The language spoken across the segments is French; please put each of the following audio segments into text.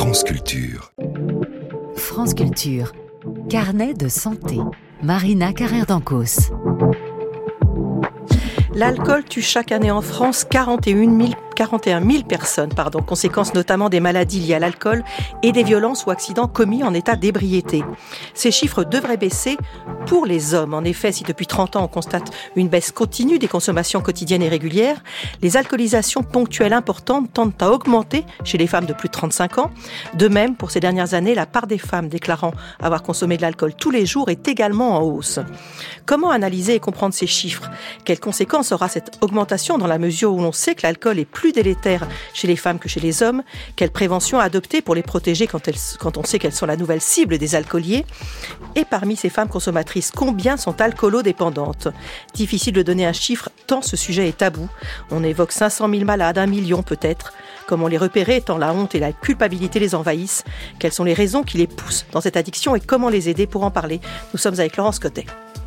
France Culture. France Culture. Carnet de santé. Marina Carrère-Dancos. L'alcool tue chaque année en France 41 000 personnes, conséquence notamment des maladies liées à l'alcool et des violences ou accidents commis en état d'ébriété. Ces chiffres devraient baisser pour les hommes. En effet, si depuis 30 ans on constate une baisse continue des consommations quotidiennes et régulières, les alcoolisations ponctuelles importantes tendent à augmenter chez les femmes de plus de 35 ans. De même, pour ces dernières années, la part des femmes déclarant avoir consommé de l'alcool tous les jours est également en hausse. Comment analyser et comprendre ces chiffres ? Quelles conséquences aura cette augmentation dans la mesure où l'on sait que l'alcool est plus délétère chez les femmes que chez les hommes? Quelle prévention adopter pour les protéger quand on sait qu'elles sont la nouvelle cible des alcooliers? Et parmi ces femmes consommatrices, combien sont alcoolodépendantes? Difficile de donner un chiffre tant ce sujet est tabou. On évoque 500 000 malades, 1 million peut-être. Comment les repérer tant la honte et la culpabilité les envahissent? Quelles sont les raisons qui les poussent dans cette addiction et comment les aider? Pour en parler, nous sommes avec Laurence Cottet.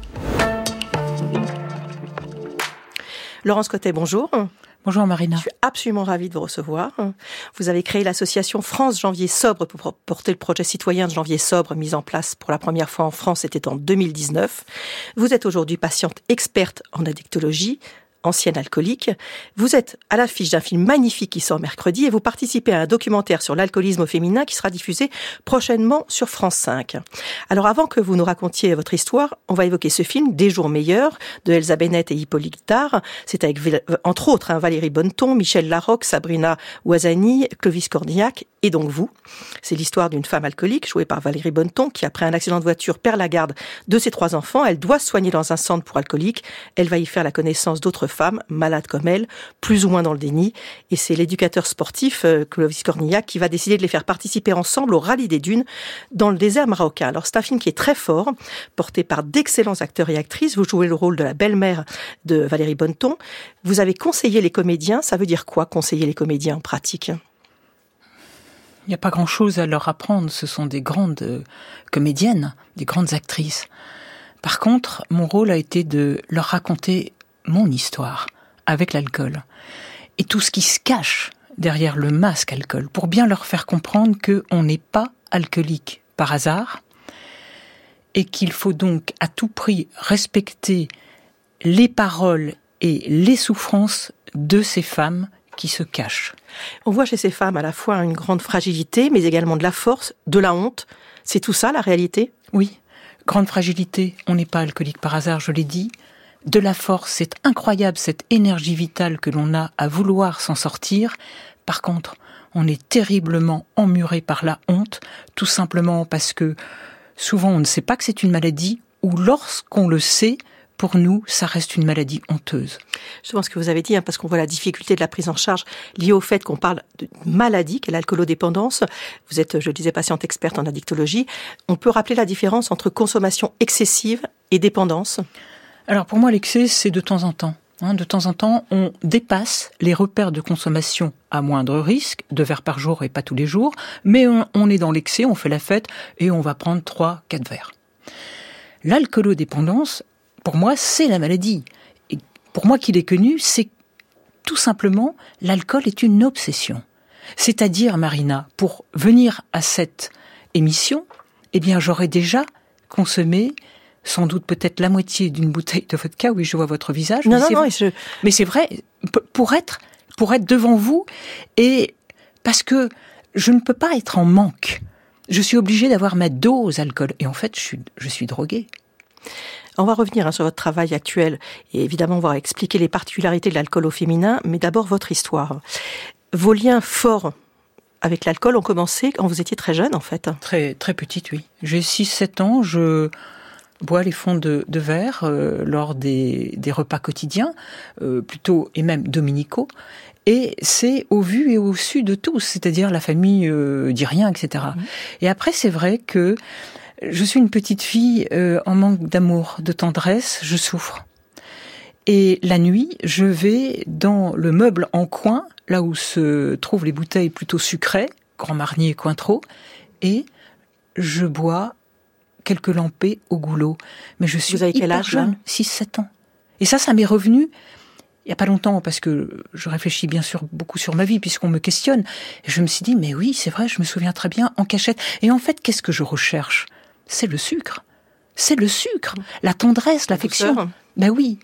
Laurence Cottet, bonjour. Bonjour Marina. Je suis absolument ravie de vous recevoir. Vous avez créé l'association France Janvier Sobre pour porter le projet citoyen de Janvier Sobre mis en place pour la première fois en France, c'était en 2019. Vous êtes aujourd'hui patiente experte en addictologie, ancienne alcoolique. Vous êtes à l'affiche d'un film magnifique qui sort mercredi et vous participez à un documentaire sur l'alcoolisme au féminin qui sera diffusé prochainement sur France 5. Alors avant que vous nous racontiez votre histoire, on va évoquer ce film, Des jours meilleurs, de Elsa Bennett et Hippolyte Guitard. C'est avec, entre autres, Valérie Bonneton, Michel Larocque, Sabrina Ouazani, Clovis Cornillac et donc vous. C'est l'histoire d'une femme alcoolique jouée par Valérie Bonneton qui, après un accident de voiture, perd la garde de ses 3 enfants. Elle doit se soigner dans un centre pour alcooliques. Elle va y faire la connaissance d'autres femmes, malades comme elle, plus ou moins dans le déni. Et c'est l'éducateur sportif, Clovis Cornillac, qui va décider de les faire participer ensemble au Rallye des Dunes dans le désert marocain. Alors c'est un film qui est très fort, porté par d'excellents acteurs et actrices. Vous jouez le rôle de la belle-mère de Valérie Bonneton. Vous avez conseillé les comédiens. Ça veut dire quoi, conseiller les comédiens en pratique ? Il n'y a pas grand-chose à leur apprendre, ce sont des grandes comédiennes, des grandes actrices. Par contre, mon rôle a été de leur raconter mon histoire avec l'alcool et tout ce qui se cache derrière le masque alcool, pour bien leur faire comprendre qu'on n'est pas alcoolique par hasard et qu'il faut donc à tout prix respecter les paroles et les souffrances de ces femmes qui se cachent. On voit chez ces femmes à la fois une grande fragilité, mais également de la force, de la honte. C'est tout ça, la réalité ? Oui, grande fragilité, on n'est pas alcoolique par hasard, je l'ai dit. De la force, c'est incroyable, cette énergie vitale que l'on a à vouloir s'en sortir. Par contre, on est terriblement emmuré par la honte, tout simplement parce que souvent on ne sait pas que c'est une maladie, ou lorsqu'on le sait, pour nous, ça reste une maladie honteuse. Justement, ce que vous avez dit, parce qu'on voit la difficulté de la prise en charge liée au fait qu'on parle de maladie, qu'est l'alcoolodépendance. Vous êtes, je le disais, patiente experte en addictologie. On peut rappeler la différence entre consommation excessive et dépendance ? Alors pour moi, l'excès, c'est de temps en temps. De temps en temps, on dépasse les repères de consommation à moindre risque, 2 verres par jour et pas tous les jours, mais on est dans l'excès, on fait la fête et on va prendre 3-4 verres. L'alcoolodépendance, pour moi, c'est la maladie. Et pour moi qui l'ai connue, c'est tout simplement, l'alcool est une obsession. C'est-à-dire, Marina, pour venir à cette émission, eh bien, j'aurais déjà consommé sans doute peut-être la moitié d'une bouteille de vodka. Oui, je vois votre visage. Non, mais c'est vrai, pour être devant vous, et parce que je ne peux pas être en manque. Je suis obligée d'avoir ma dose d'alcool. Et en fait, je suis droguée. On va revenir sur votre travail actuel et évidemment on va expliquer les particularités de l'alcool au féminin, mais d'abord votre histoire. Vos liens forts avec l'alcool ont commencé quand vous étiez très jeune en fait. Très, très petite, oui. J'ai 6-7 ans, je bois les fonds de verre lors des repas quotidiens, plutôt et même dominicaux. Et c'est au vu et au su de tous, c'est-à-dire la famille dit rien, etc. Et après, c'est vrai que je suis une petite fille en manque d'amour, de tendresse, je souffre. Et la nuit, je vais dans le meuble en coin, là où se trouvent les bouteilles plutôt sucrées, Grand Marnier et Cointreau, et je bois quelques lampées au goulot. Mais je suis Vous avez quel âge, jeune, 6-7 ans. Et ça m'est revenu il y a pas longtemps, parce que je réfléchis bien sûr beaucoup sur ma vie, puisqu'on me questionne. Et je me suis dit, mais oui, c'est vrai, je me souviens très bien, en cachette. Et en fait, qu'est-ce que je recherche ? C'est le sucre. C'est le sucre. La tendresse, l'affection. Ben oui.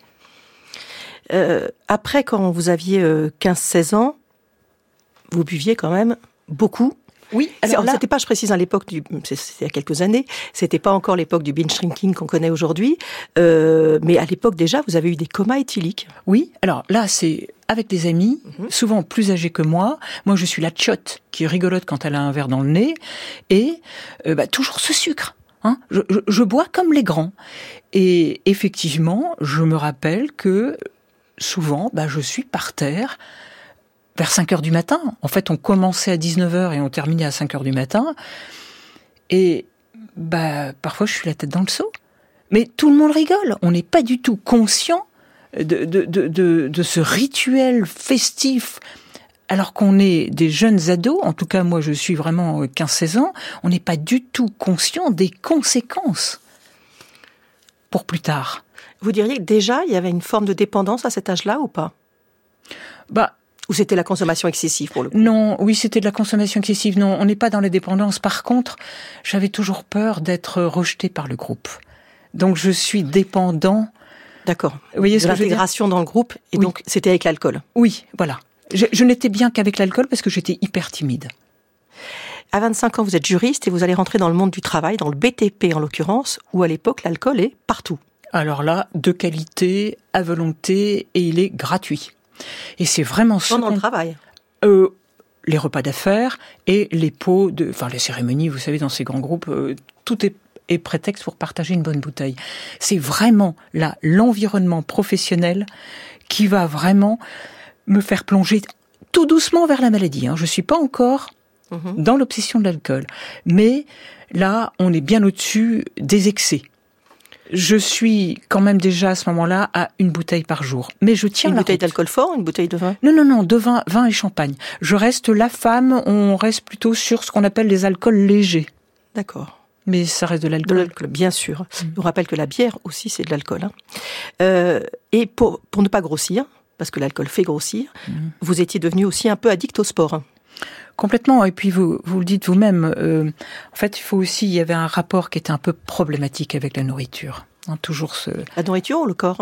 Après, quand vous aviez 15-16 ans, vous buviez quand même beaucoup. Oui, alors là, c'était pas, je précise, à l'époque c'était il y a quelques années, c'était pas encore l'époque du binge drinking qu'on connaît aujourd'hui, mais à l'époque déjà, vous avez eu des comas éthyliques. Oui, alors là, c'est avec des amis, souvent plus âgés que moi. Moi, je suis la tchotte qui rigolote quand elle a un verre dans le nez, et toujours ce sucre. Hein, je bois comme les grands. Et effectivement, je me rappelle que souvent, je suis par terre vers 5h du matin. En fait, on commençait à 19h et on terminait à 5h du matin. Et parfois, je suis la tête dans le seau. Mais tout le monde rigole. On n'est pas du tout conscient de ce rituel festif. Alors qu'on est des jeunes ados, en tout cas moi je suis vraiment 15-16 ans, on n'est pas du tout conscient des conséquences pour plus tard. Vous diriez que déjà il y avait une forme de dépendance à cet âge-là ou pas ? Ou c'était la consommation excessive pour le coup ? Non, oui, c'était de la consommation excessive. Non, on n'est pas dans la dépendance. Par contre, j'avais toujours peur d'être rejeté par le groupe. Donc je suis dépendant. D'accord. Vous voyez ce de que je veux dire ? l'intégration dans le groupe, et oui. Donc c'était avec l'alcool. Oui, voilà. Je n'étais bien qu'avec l'alcool parce que j'étais hyper timide. À 25 ans, vous êtes juriste et vous allez rentrer dans le monde du travail, dans le BTP en l'occurrence, où à l'époque l'alcool est partout. Alors là, de qualité, à volonté, et il est gratuit. Et c'est vraiment ça. Pendant le travail. Les repas d'affaires et les pots les cérémonies, vous savez, dans ces grands groupes, tout est prétexte pour partager une bonne bouteille. C'est vraiment là l'environnement professionnel qui va vraiment me faire plonger tout doucement vers la maladie. Je suis pas encore dans l'obsession de l'alcool, mais là, on est bien au-dessus des excès. Je suis quand même déjà à ce moment-là à une bouteille par jour. Mais je tiens une la bouteille route. d'alcool fort, une bouteille de vin ? Non, de vin et champagne. Je reste la femme, on reste plutôt sur ce qu'on appelle les alcools légers. D'accord. Mais ça reste de l'alcool. De l'alcool, bien sûr. Je vous rappelle que la bière aussi, c'est de l'alcool. Et pour ne pas grossir, parce que l'alcool fait grossir, vous étiez devenu aussi un peu addict au sport. Complètement. Et puis vous le dites vous-même. En fait, il y avait un rapport qui était un peu problématique avec la nourriture. Toujours La nourriture ou le corps ?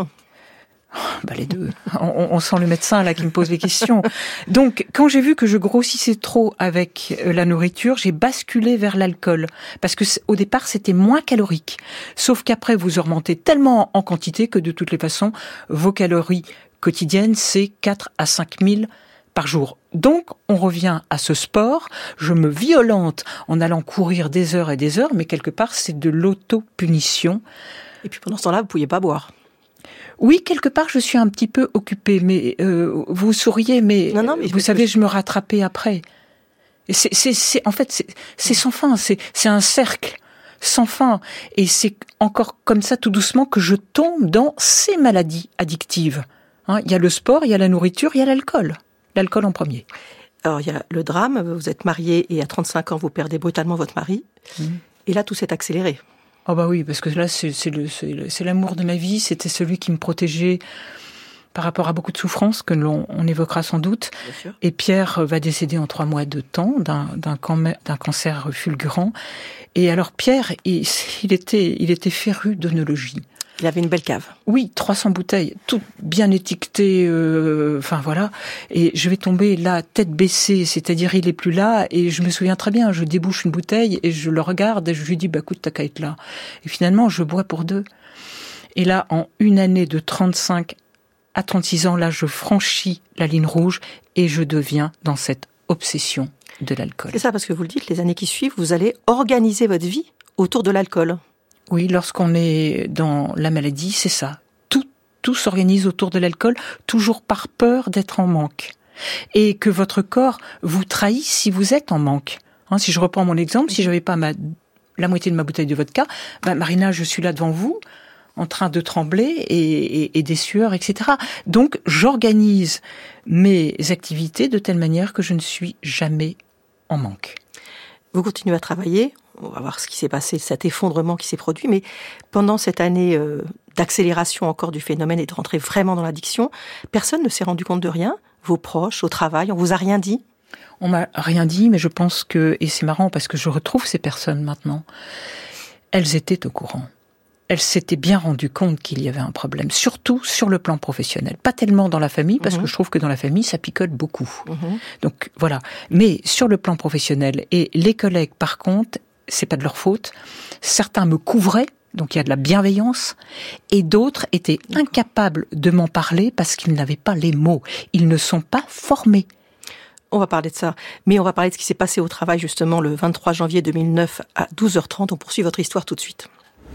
Les deux. On sent le médecin là qui me pose les questions. Donc, quand j'ai vu que je grossissais trop avec la nourriture, j'ai basculé vers l'alcool. Parce que au départ, c'était moins calorique. Sauf qu'après, vous augmentez tellement en quantité que de toutes les façons, vos calories quotidiennes, c'est 4 à 5 000 par jour. Donc, on revient à ce sport. Je me violente en allant courir des heures et des heures, mais quelque part, c'est de l'auto-punition. Et puis pendant ce temps-là, vous ne pouviez pas boire. Oui, quelque part, je suis un petit peu occupée, mais vous souriez, mais, mais vous savez, je me rattrapais après. Et c'est sans fin, c'est un cercle sans fin. Et c'est encore comme ça, tout doucement, que je tombe dans ces maladies addictives. Il y a le sport, il y a la nourriture, il y a l'alcool. L'alcool en premier. Alors, il y a le drame, vous êtes marié et à 35 ans, vous perdez brutalement votre mari. Et là, tout s'est accéléré. Oh oui, parce que là, c'est l'amour de ma vie, c'était celui qui me protégeait par rapport à beaucoup de souffrances que on évoquera sans doute. Et Pierre va décéder en 3 mois de temps d'un cancer fulgurant. Et alors Pierre, il était féru d'œnologie. Il avait une belle cave. Oui, 300 bouteilles, toutes bien étiquetées, voilà. Et je vais tomber là, tête baissée, c'est-à-dire il est plus là, et je me souviens très bien, je débouche une bouteille, et je le regarde, et je lui dis, écoute, t'as qu'à être là. Et finalement, je bois pour 2. Et là, en une année de 35 à 36 ans, là, je franchis la ligne rouge, et je deviens dans cette obsession de l'alcool. C'est ça, parce que vous le dites, les années qui suivent, vous allez organiser votre vie autour de l'alcool. Oui, lorsqu'on est dans la maladie, c'est ça. Tout s'organise autour de l'alcool, toujours par peur d'être en manque. Et que votre corps vous trahit si vous êtes en manque. Si je reprends mon exemple, si j'avais pas la moitié de ma bouteille de vodka, Marina, je suis là devant vous, en train de trembler et des sueurs, etc. Donc, j'organise mes activités de telle manière que je ne suis jamais en manque. Vous continuez à travailler, on va voir ce qui s'est passé, cet effondrement qui s'est produit, mais pendant cette année d'accélération encore du phénomène et de rentrer vraiment dans l'addiction, personne ne s'est rendu compte de rien? Vos proches, au travail, on vous a rien dit? On m'a rien dit, mais je pense que, et c'est marrant parce que je retrouve ces personnes maintenant, elles étaient au courant. Elles s'étaient bien rendues compte qu'il y avait un problème, surtout sur le plan professionnel. Pas tellement dans la famille, parce que je trouve que dans la famille, ça picole beaucoup. Donc voilà. Mais sur le plan professionnel, et les collègues, par contre, c'est pas de leur faute. Certains me couvraient, donc il y a de la bienveillance, et d'autres étaient incapables de m'en parler parce qu'ils n'avaient pas les mots. Ils ne sont pas formés. On va parler de ça, mais on va parler de ce qui s'est passé au travail justement le 23 janvier 2009 à 12h30. On poursuit votre histoire tout de suite.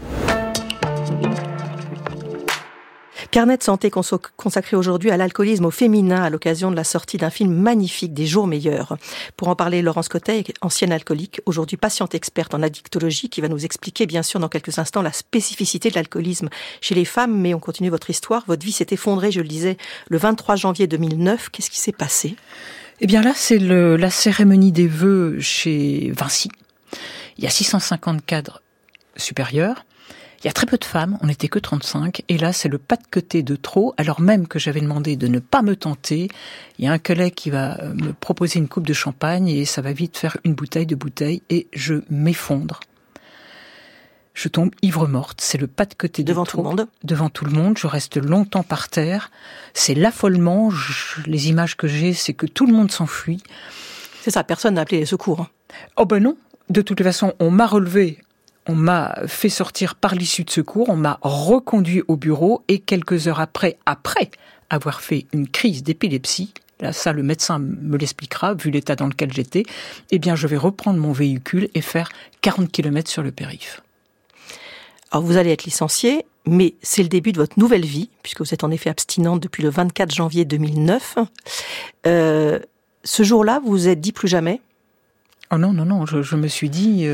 Carnet de santé consacré aujourd'hui à l'alcoolisme au féminin à l'occasion de la sortie d'un film magnifique, Des jours meilleurs. Pour en parler, Laurence Cotet, ancienne alcoolique, aujourd'hui patiente experte en addictologie, qui va nous expliquer bien sûr dans quelques instants la spécificité de l'alcoolisme chez les femmes. Mais on continue votre histoire. Votre vie s'est effondrée, je le disais, le 23 janvier 2009. Qu'est-ce qui s'est passé ? Eh bien là, c'est la cérémonie des vœux chez Vinci. Il y a 650 cadres supérieurs. Il y a très peu de femmes, on n'était que 35, et là c'est le pas de côté de trop, alors même que j'avais demandé de ne pas me tenter. Il y a un collègue qui va me proposer une coupe de champagne, et ça va vite faire une bouteille, deux bouteilles, et je m'effondre. Je tombe ivre-morte, c'est le pas de côté de trop. Devant tout le monde ? Devant tout le monde, je reste longtemps par terre. C'est l'affolement, les images que j'ai, c'est que tout le monde s'enfuit. C'est ça, personne n'a appelé les secours. Hein. Oh ben non, de toute façon, on m'a relevé. On m'a fait sortir par l'issue de secours, on m'a reconduit au bureau et quelques heures après avoir fait une crise d'épilepsie, là ça le médecin me l'expliquera, vu l'état dans lequel j'étais, eh bien je vais reprendre mon véhicule et faire 40 km sur le périph'. Alors vous allez être licenciée, mais c'est le début de votre nouvelle vie, puisque vous êtes en effet abstinente depuis le 24 janvier 2009. Ce jour-là, vous vous êtes dit plus jamais ? Oh non, je me suis dit...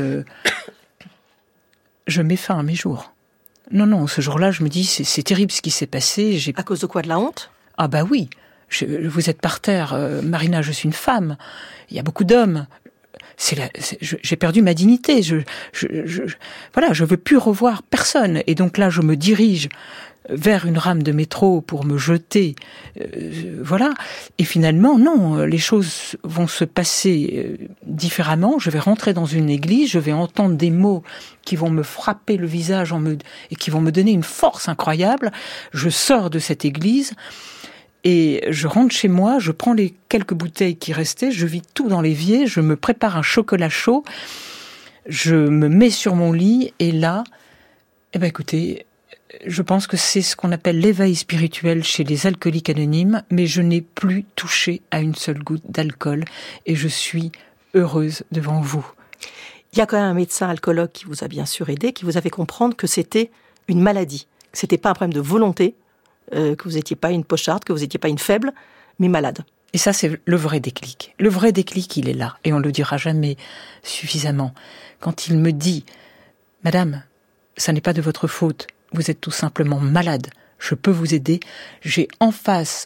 Je mets fin à mes jours. Non, ce jour-là, je me dis, c'est terrible ce qui s'est passé. À cause de quoi ? De la honte ? Ah bah oui, vous êtes par terre. Marina, je suis une femme. Il y a beaucoup d'hommes. J'ai perdu ma dignité. Voilà, je veux plus revoir personne. Et donc là, je me dirige vers une rame de métro pour me jeter. Voilà. Et finalement, non, les choses vont se passer différemment. Je vais rentrer dans une église, je vais entendre des mots qui vont me frapper le visage et qui vont me donner une force incroyable. Je sors de cette église et je rentre chez moi, je prends les quelques bouteilles qui restaient, je vide tout dans l'évier, je me prépare un chocolat chaud, je me mets sur mon lit et là, écoutez, je pense que c'est ce qu'on appelle l'éveil spirituel chez les alcooliques anonymes, mais je n'ai plus touché à une seule goutte d'alcool et je suis heureuse devant vous. Il y a quand même un médecin alcoologue qui vous a bien sûr aidé, qui vous a fait comprendre que c'était une maladie, que c'était pas un problème de volonté, que vous n'étiez pas une pocharde, que vous n'étiez pas une faible, mais malade. Et ça, c'est le vrai déclic. Le vrai déclic, il est là, et on le dira jamais suffisamment. Quand il me dit « Madame, ça n'est pas de votre faute, vous êtes tout simplement malade, je peux vous aider », j'ai en face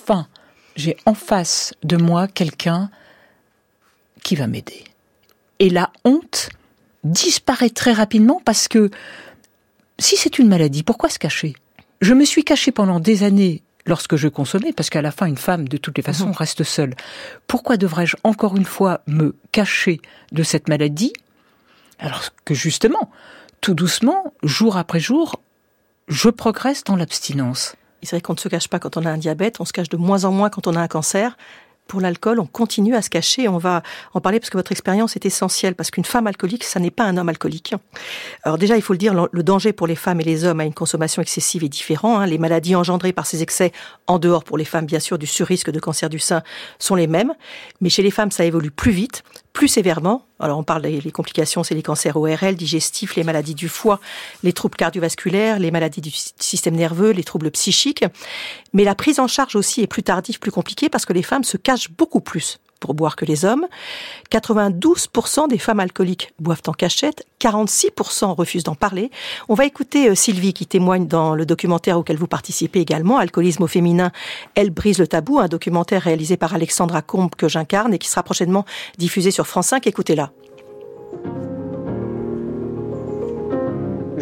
de moi quelqu'un qui va m'aider. Et la honte disparaît très rapidement parce que si c'est une maladie, pourquoi se cacher ? Je me suis cachée pendant des années lorsque je consommais, parce qu'à la fin, une femme, de toutes les façons, reste seule. Pourquoi devrais-je encore une fois me cacher de cette maladie ? Alors que justement, tout doucement, jour après jour, je progresse dans l'abstinence. C'est vrai qu'on ne se cache pas quand on a un diabète, on se cache de moins en moins quand on a un cancer. Pour l'alcool, on continue à se cacher. On va en parler parce que votre expérience est essentielle, parce qu'une femme alcoolique, ça n'est pas un homme alcoolique. Alors déjà, il faut le dire, le danger pour les femmes et les hommes à une consommation excessive est différent. Les maladies engendrées par ces excès, en dehors pour les femmes, bien sûr, du surrisque de cancer du sein, sont les mêmes. Mais chez les femmes, ça évolue plus vite, plus sévèrement. Alors on parle des complications, c'est les cancers ORL, digestifs, les maladies du foie, les troubles cardiovasculaires, les maladies du système nerveux, les troubles psychiques. Mais la prise en charge aussi est plus tardive, plus compliquée, parce que les femmes se cachent beaucoup plus pour boire que les hommes. 92% des femmes alcooliques boivent en cachette, 46% refusent d'en parler. On va écouter Sylvie qui témoigne dans le documentaire auquel vous participez également, Alcoolisme au féminin, Elle brise le tabou, un documentaire réalisé par Alexandra Combe que j'incarne et qui sera prochainement diffusé sur France 5. Écoutez-la.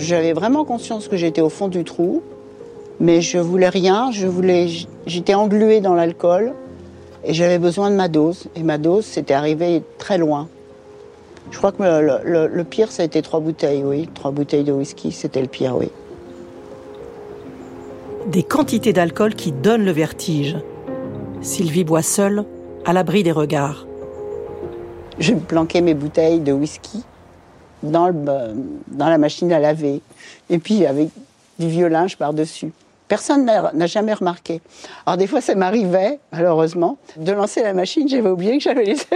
J'avais vraiment conscience que j'étais au fond du trou, mais je voulais rien, j'étais engluée dans l'alcool et j'avais besoin de ma dose. Et ma dose, c'était arrivé très loin. Je crois que le pire, ça a été 3 bouteilles, oui. 3 bouteilles de whisky, c'était le pire, oui. Des quantités d'alcool qui donnent le vertige. Sylvie boit seule, à l'abri des regards. Je planquais mes bouteilles de whisky dans la machine à laver. Et puis avec du vieux linge par-dessus. Personne n'a jamais remarqué. Alors des fois, ça m'arrivait, malheureusement, de lancer la machine. J'avais oublié que j'avais laissé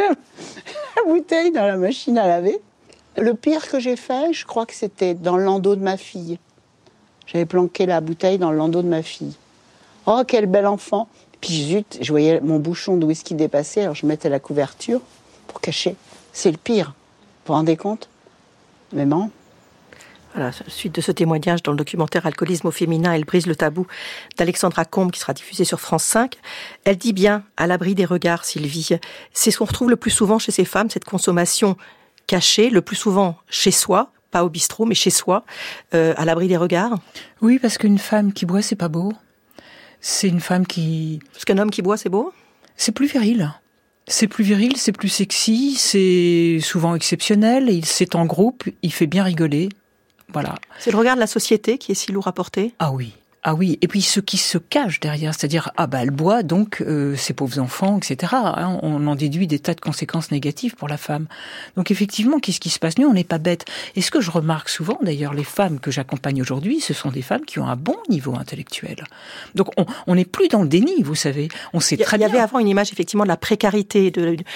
la bouteille dans la machine à laver. Le pire que j'ai fait, je crois que c'était dans le landau de ma fille. J'avais planqué la bouteille dans le landau de ma fille. Oh, quel bel enfant! Puis zut, je voyais mon bouchon de whisky dépasser, alors je mettais la couverture pour cacher. C'est le pire. Vous vous rendez compte? Mais non. Voilà, suite de ce témoignage dans le documentaire Alcoolisme au féminin, elle brise le tabou d'Alexandra Combe qui sera diffusé sur France 5. Elle dit bien, à l'abri des regards, Sylvie. C'est ce qu'on retrouve le plus souvent chez ces femmes, cette consommation cachée, le plus souvent chez soi, pas au bistrot, mais chez soi, à l'abri des regards. Oui, parce qu'une femme qui boit, c'est pas beau. C'est une femme qui... Parce qu'un homme qui boit, c'est beau? C'est plus viril. C'est plus viril, c'est plus sexy, c'est souvent exceptionnel, c'est en groupe, il fait bien rigoler. Voilà. C'est le regard de la société qui est si lourd à porter? Ah oui. Ah oui, et puis ce qui se cache derrière, c'est-à-dire, elle boit, donc ses pauvres enfants, etc. Hein, on en déduit des tas de conséquences négatives pour la femme. Donc effectivement, qu'est-ce qui se passe? Nous, on n'est pas bêtes. Et ce que je remarque souvent, d'ailleurs, les femmes que j'accompagne aujourd'hui, ce sont des femmes qui ont un bon niveau intellectuel. Donc on n'est plus dans le déni, vous savez. On sait très bien. Il y avait avant une image, effectivement, de la précarité,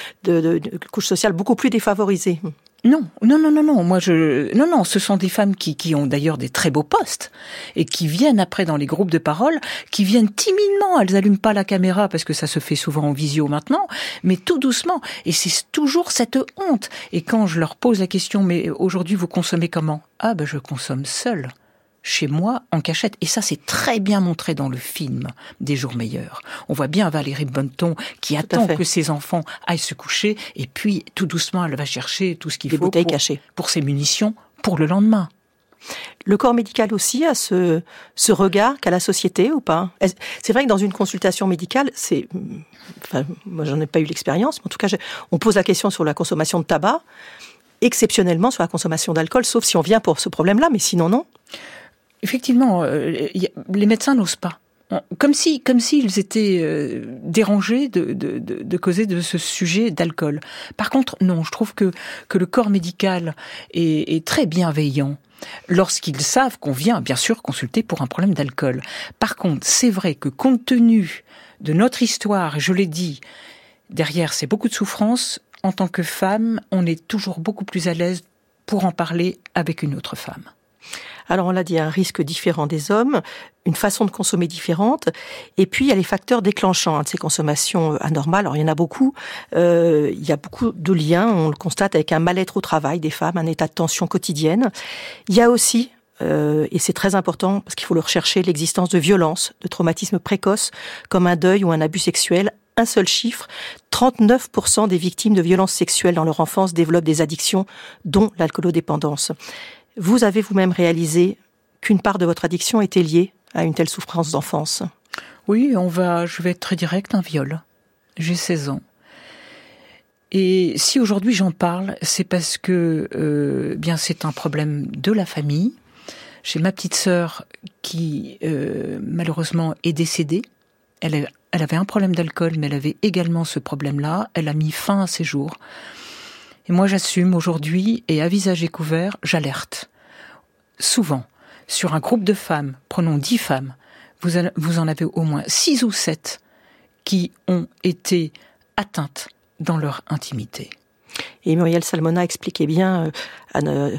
de couche sociale beaucoup plus défavorisée. Non. Moi, non. Ce sont des femmes qui ont d'ailleurs des très beaux postes et qui viennent après dans les groupes de parole, qui viennent timidement. Elles allument pas la caméra parce que ça se fait souvent en visio maintenant, mais tout doucement. Et c'est toujours cette honte. Et quand je leur pose la question, mais aujourd'hui vous consommez comment? Ah je consomme seule. Chez moi, en cachette. Et ça, c'est très bien montré dans le film Des jours meilleurs. On voit bien Valérie Bonneton qui attend que ses enfants aillent se coucher et puis, tout doucement, elle va chercher tout ce qu'il faut pour ses munitions pour le lendemain. Le corps médical aussi a ce regard qu'a la société ou pas? C'est vrai que dans une consultation médicale, moi j'en ai pas eu l'expérience, mais en tout cas, on pose la question sur la consommation de tabac, exceptionnellement sur la consommation d'alcool, sauf si on vient pour ce problème-là, mais sinon non. Effectivement, les médecins n'osent pas. Comme s'ils étaient dérangés de causer de ce sujet d'alcool. Par contre, non, je trouve que le corps médical est très bienveillant lorsqu'ils savent qu'on vient, bien sûr, consulter pour un problème d'alcool. Par contre, c'est vrai que compte tenu de notre histoire, et je l'ai dit, derrière c'est beaucoup de souffrance, en tant que femme, on est toujours beaucoup plus à l'aise pour en parler avec une autre femme. Alors on l'a dit, un risque différent des hommes, une façon de consommer différente, et puis il y a les facteurs déclenchants de ces consommations anormales. Alors il y en a beaucoup, il y a beaucoup de liens, on le constate avec un mal-être au travail des femmes, un état de tension quotidienne. Il y a aussi, et c'est très important parce qu'il faut le rechercher, l'existence de violences, de traumatismes précoces, comme un deuil ou un abus sexuel. Un seul chiffre, 39% des victimes de violences sexuelles dans leur enfance développent des addictions, dont l'alcoolodépendance. Vous avez vous-même réalisé qu'une part de votre addiction était liée à une telle souffrance d'enfance? Oui, je vais être très direct, un viol. J'ai 16 ans. Et si aujourd'hui j'en parle, c'est parce que bien c'est un problème de la famille. J'ai ma petite sœur qui malheureusement est décédée. Elle avait un problème d'alcool, mais elle avait également ce problème-là. Elle a mis fin à ses jours. Et moi, j'assume aujourd'hui, et à visage découvert, j'alerte. Souvent, sur un groupe de femmes, prenons 10 femmes, vous en avez au moins 6 ou 7 qui ont été atteintes dans leur intimité. Et Muriel Salmona expliquait bien à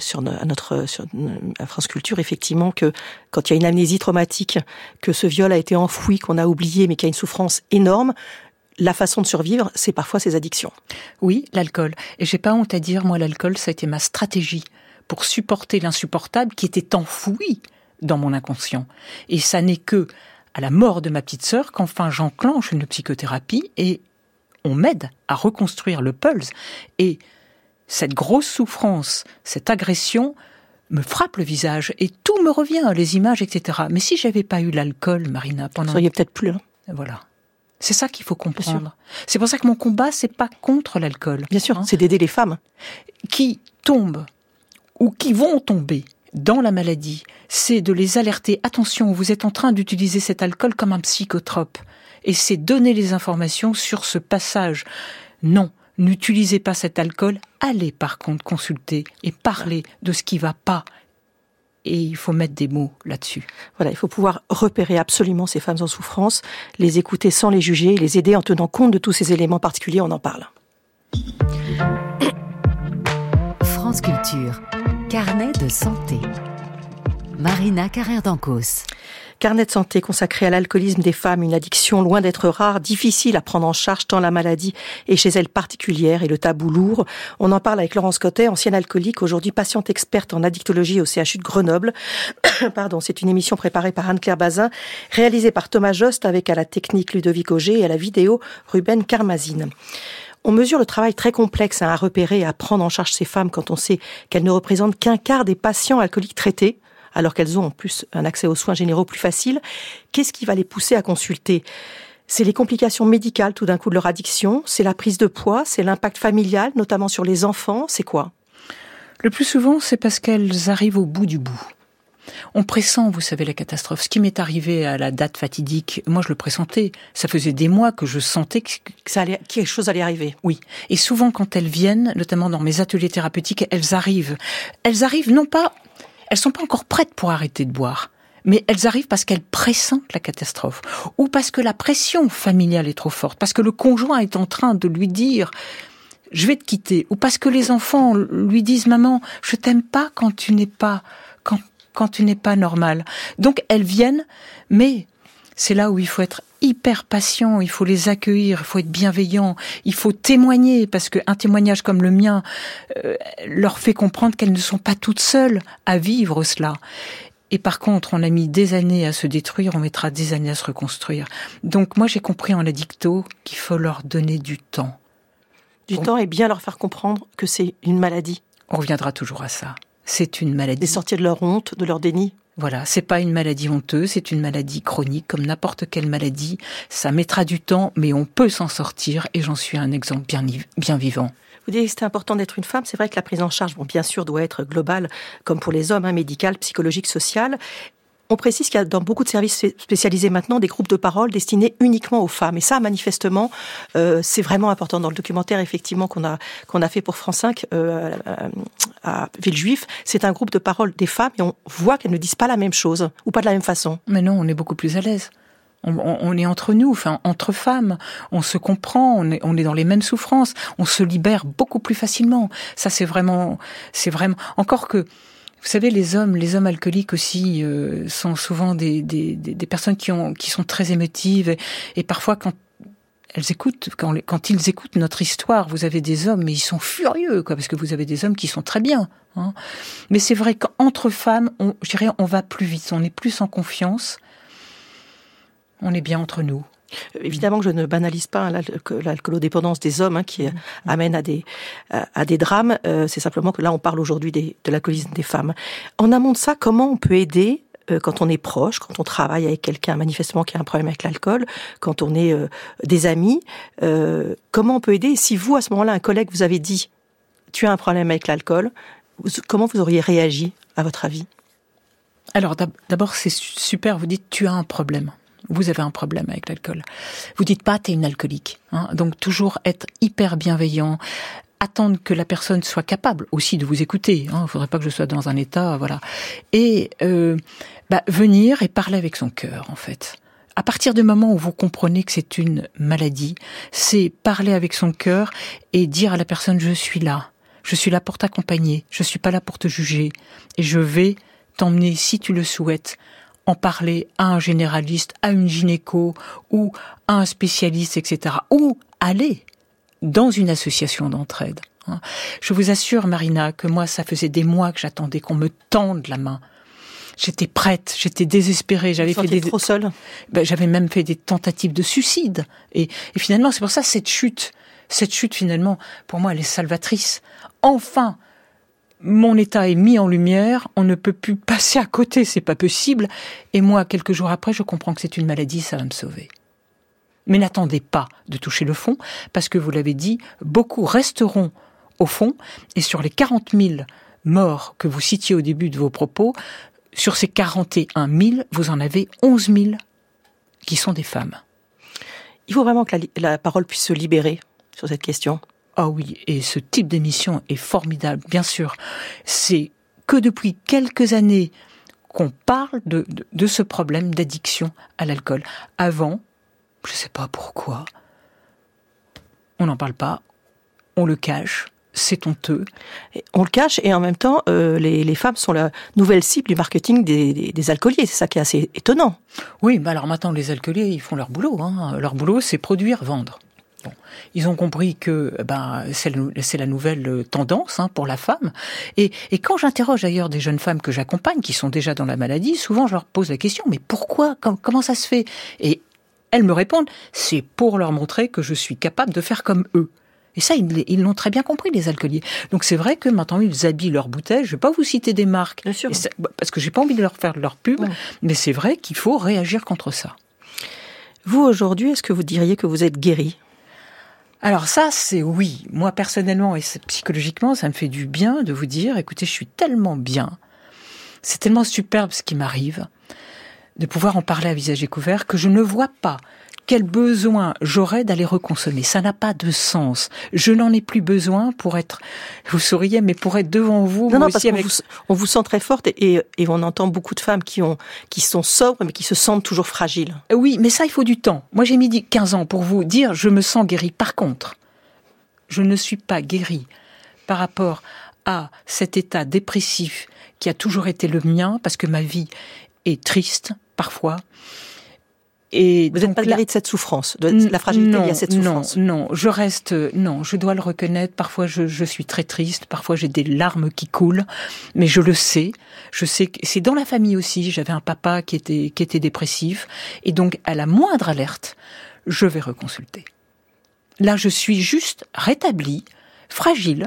France Culture, effectivement, que quand il y a une amnésie traumatique, que ce viol a été enfoui, qu'on a oublié, mais qu'il y a une souffrance énorme, la façon de survivre, c'est parfois ces addictions. Oui, l'alcool. Et j'ai pas honte à dire, moi, l'alcool, ça a été ma stratégie pour supporter l'insupportable qui était enfoui dans mon inconscient. Et ça n'est que à la mort de ma petite sœur qu'enfin j'enclenche une psychothérapie et on m'aide à reconstruire le pulse. Et cette grosse souffrance, cette agression me frappe le visage et tout me revient, les images, etc. Mais si j'avais pas eu l'alcool, Marina, Vous seriez peut-être plus là. Voilà. C'est ça qu'il faut comprendre. C'est pour ça que mon combat, c'est pas contre l'alcool. Bien sûr, c'est d'aider les femmes qui tombent ou qui vont tomber dans la maladie. C'est de les alerter. Attention, vous êtes en train d'utiliser cet alcool comme un psychotrope. Et c'est donner les informations sur ce passage. Non, n'utilisez pas cet alcool. Allez par contre consulter et parler de ce qui va pas. Et il faut mettre des mots là-dessus. Voilà, il faut pouvoir repérer absolument ces femmes en souffrance, les écouter sans les juger, les aider en tenant compte de tous ces éléments particuliers, on en parle. France Culture, carnet de santé. Marina Carrère-Dancos. Carnet de santé consacré à l'alcoolisme des femmes, une addiction loin d'être rare, difficile à prendre en charge tant la maladie est chez elles particulière et le tabou lourd. On en parle avec Laurence Cottet, ancienne alcoolique, aujourd'hui patiente experte en addictologie au CHU de Grenoble. Pardon, c'est une émission préparée par Anne-Claire Bazin, réalisée par Thomas Jost avec à la technique Ludovic Auger et à la vidéo Ruben Karmazine. On mesure le travail très complexe à repérer et à prendre en charge ces femmes quand on sait qu'elles ne représentent qu'un quart des patients alcooliques traités, alors qu'elles ont en plus un accès aux soins généraux plus facile. Qu'est-ce qui va les pousser à consulter ? C'est les complications médicales tout d'un coup de leur addiction, c'est la prise de poids, c'est l'impact familial, notamment sur les enfants, c'est quoi ? Le plus souvent, c'est parce qu'elles arrivent au bout du bout. On pressent, vous savez, la catastrophe. Ce qui m'est arrivé à la date fatidique, moi je le pressentais. Ça faisait des mois que je sentais que quelque chose allait arriver. Oui. Et souvent quand elles viennent, notamment dans mes ateliers thérapeutiques, elles arrivent non pas... Elles sont pas encore prêtes pour arrêter de boire, mais elles arrivent parce qu'elles pressentent la catastrophe, ou parce que la pression familiale est trop forte, parce que le conjoint est en train de lui dire « je vais te quitter », ou parce que les enfants lui disent « maman, je t'aime pas quand tu n'es pas normal ». Donc elles viennent, mais c'est là où il faut être hyper patient, il faut les accueillir, il faut être bienveillant, il faut témoigner, parce qu'un témoignage comme le mien leur fait comprendre qu'elles ne sont pas toutes seules à vivre cela. Et par contre, on a mis des années à se détruire, on mettra des années à se reconstruire. Donc moi j'ai compris en addicto qu'il faut leur donner du temps. Du temps et bien leur faire comprendre que c'est une maladie. On reviendra toujours à ça. C'est une maladie. Les sortir de leur honte, de leur déni. Voilà, c'est pas une maladie honteuse, c'est une maladie chronique, comme n'importe quelle maladie. Ça mettra du temps, mais on peut s'en sortir, et j'en suis un exemple bien vivant. Vous dites que c'est important d'être une femme. C'est vrai que la prise en charge, bien sûr, doit être globale, comme pour les hommes, médicale, psychologique, sociale. On précise qu'il y a dans beaucoup de services spécialisés maintenant des groupes de parole destinés uniquement aux femmes. Et ça, manifestement, c'est vraiment important. Dans le documentaire, effectivement, qu'on a fait pour France 5 à Villejuif, c'est un groupe de parole des femmes et on voit qu'elles ne disent pas la même chose ou pas de la même façon. Mais non, on est beaucoup plus à l'aise. On est entre nous, enfin entre femmes, on se comprend, on est dans les mêmes souffrances, on se libère beaucoup plus facilement. Ça, c'est vraiment. Encore que. Vous savez, les hommes alcooliques aussi sont souvent des personnes qui sont très émotives et parfois quand ils écoutent notre histoire, vous avez des hommes mais ils sont furieux parce que vous avez des hommes qui sont très bien. Hein. Mais c'est vrai qu'entre femmes, on va plus vite, on est plus en confiance, on est bien entre nous. Évidemment que je ne banalise pas l'alcoolodépendance des hommes qui amène à des drames. C'est simplement que là, on parle aujourd'hui de l'alcoolisme des femmes. En amont de ça, comment on peut aider quand on est proche, quand on travaille avec quelqu'un manifestement qui a un problème avec l'alcool, quand on est des amis, comment on peut aider? Et si vous, à ce moment-là, un collègue vous avait dit « tu as un problème avec l'alcool », comment vous auriez réagi, à votre avis? Alors d'abord, c'est super, vous dites « tu as un problème ». Vous avez un problème avec l'alcool. Vous dites pas, t'es une alcoolique. Hein. Donc toujours être hyper bienveillant, attendre que la personne soit capable aussi de vous écouter. Hein. Il faudrait pas que je sois dans un état, voilà. Et venir et parler avec son cœur, en fait. À partir du moment où vous comprenez que c'est une maladie, c'est parler avec son cœur et dire à la personne, je suis là pour t'accompagner, je suis pas là pour te juger, et je vais t'emmener, si tu le souhaites, en parler à un généraliste, à une gynéco ou à un spécialiste, etc. Ou aller dans une association d'entraide. Je vous assure, Marina, que moi, ça faisait des mois que j'attendais qu'on me tende la main. J'étais prête, j'étais désespérée. Trop seule. J'avais même fait des tentatives de suicide. Et finalement, c'est pour ça cette chute, finalement, pour moi, elle est salvatrice. Enfin, mon état est mis en lumière, on ne peut plus passer à côté, c'est pas possible. Et moi, quelques jours après, je comprends que c'est une maladie, ça va me sauver. Mais n'attendez pas de toucher le fond, parce que vous l'avez dit, beaucoup resteront au fond, et sur les 40 000 morts que vous citiez au début de vos propos, sur ces 41 000, vous en avez 11 000 qui sont des femmes. Il faut vraiment que la parole puisse se libérer sur cette question. Ah oui, et ce type d'émission est formidable, bien sûr. C'est que depuis quelques années qu'on parle de ce problème d'addiction à l'alcool. Avant, je ne sais pas pourquoi, on n'en parle pas, on le cache. C'est honteux. On le cache et en même temps, les femmes sont la nouvelle cible du marketing des alcooliers. C'est ça qui est assez étonnant. Oui, mais alors maintenant, les alcooliers, ils font leur boulot. Leur boulot, c'est produire, vendre. Bon. Ils ont compris que c'est la nouvelle tendance pour la femme. Et quand j'interroge d'ailleurs des jeunes femmes que j'accompagne, qui sont déjà dans la maladie, souvent je leur pose la question, mais pourquoi ? Comment ça se fait ? Et elles me répondent, c'est pour leur montrer que je suis capable de faire comme eux. Et ça, ils l'ont très bien compris, les alcooliers. Donc c'est vrai que maintenant, ils habillent leurs bouteilles. Je ne vais pas vous citer des marques, bien sûr. Parce que j'ai pas envie de leur faire de leur pub, ouais. Mais c'est vrai qu'il faut réagir contre ça. Vous, aujourd'hui, est-ce que vous diriez que vous êtes guérie ? Alors ça, c'est oui. Moi, personnellement et psychologiquement, ça me fait du bien de vous dire, écoutez, je suis tellement bien, c'est tellement superbe ce qui m'arrive, de pouvoir en parler à visage découvert, que je ne vois pas quel besoin j'aurais d'aller reconsommer. Ça n'a pas de sens. Je n'en ai plus besoin pour être, vous souriez, mais pour être devant vous. Non, parce qu'on vous sent très forte et on entend beaucoup de femmes qui sont sobres, mais qui se sentent toujours fragiles. Oui, mais ça, il faut du temps. Moi, j'ai mis 15 ans pour vous dire, je me sens guérie. Par contre, je ne suis pas guérie par rapport à cet état dépressif qui a toujours été le mien, parce que ma vie est triste, parfois. Et vous n'êtes pas guérie de cette souffrance, de la fragilité, il y a cette souffrance. Non, je dois le reconnaître. Parfois, je suis très triste. Parfois, j'ai des larmes qui coulent. Mais je le sais. Je sais que c'est dans la famille aussi. J'avais un papa qui était dépressif. Et donc, à la moindre alerte, je vais reconsulter. Là, je suis juste rétablie, fragile.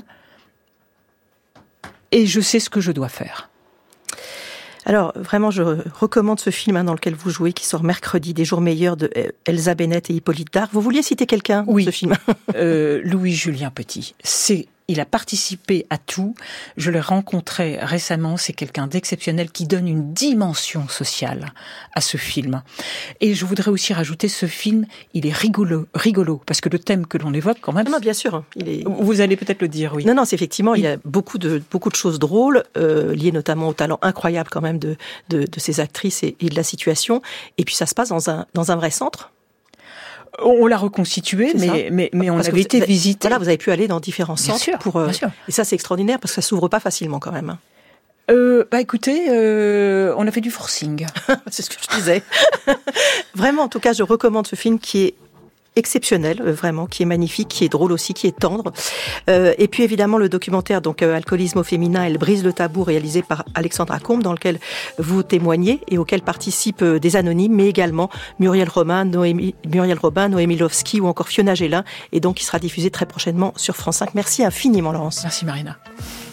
Et je sais ce que je dois faire. Alors, vraiment, je recommande ce film dans lequel vous jouez, qui sort mercredi, Des jours meilleurs, de Elsa Bennett et Hippolyte Dard. Vous vouliez citer quelqu'un dans ce film ? Louis-Julien Petit. Il a participé à tout. Je l'ai rencontré récemment. C'est quelqu'un d'exceptionnel qui donne une dimension sociale à ce film. Et je voudrais aussi rajouter, ce film, il est rigolo, parce que le thème que l'on évoque, quand même. Non, bien sûr. Vous allez peut-être le dire, oui. Non, c'est effectivement, il y a beaucoup de choses drôles, liées notamment au talent incroyable quand même de ces actrices et de la situation. Et puis ça se passe dans un vrai centre. On l'a reconstitué, mais on avait été visiter. Voilà, vous avez pu aller dans différents centres. Bien sûr. Et ça, c'est extraordinaire parce que ça s'ouvre pas facilement quand même. Écoutez, on a fait du forcing. C'est ce que je disais. Vraiment, en tout cas, je recommande ce film qui est exceptionnel, vraiment, qui est magnifique, qui est drôle aussi, qui est tendre. Et puis évidemment le documentaire Alcoolisme au féminin, elle brise le tabou, réalisé par Alexandra Combe, dans lequel vous témoignez et auquel participent des anonymes, mais également Muriel Robin, Noémie Lovski ou encore Fiona Gélin, et donc qui sera diffusé très prochainement sur France 5. Merci infiniment, Laurence. Merci Marina.